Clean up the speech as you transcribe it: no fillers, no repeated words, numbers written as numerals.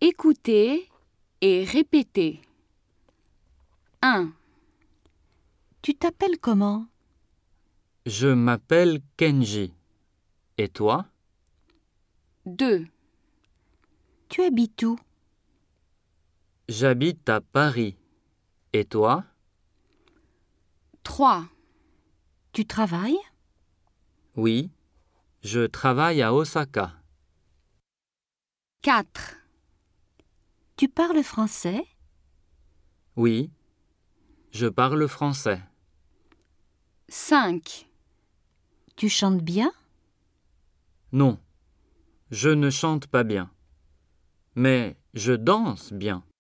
Écoutez et répétez. 1, Tu t'appelles comment? Je m'appelle Kenji. Et toi? 2, Tu habites où? J'habite à Paris. Et toi? 3, Tu travailles? Oui, je travaille à Osaka. 4, Tu parles français? Oui, je parle français. 5, Tu chantes bien? Non, je ne chante pas bien. Mais je danse bien.